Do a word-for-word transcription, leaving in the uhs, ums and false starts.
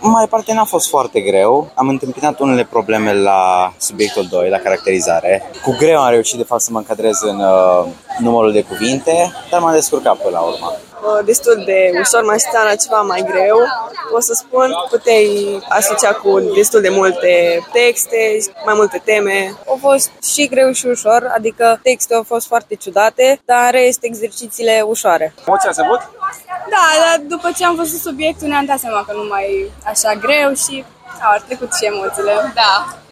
În mare parte n-a fost foarte greu. Am întâmpinat unele probleme la subiectul doi, la caracterizare. Cu greu am reușit de fapt să mă încadrez în uh, numărul de cuvinte, dar m-am descurcat până la urmă. Destul de ușor, m-aș sta la ceva mai greu. O să spun, puteai asocia cu destul de multe texte, mai multe teme. A fost și greu și ușor, adică textele au fost foarte ciudate, dar în rest exercițiile ușoare. Emoții ați avut? Da, dar după ce am văzut subiectul ne-am dat seama că nu mai e așa greu și au trecut și emoțiile. Da.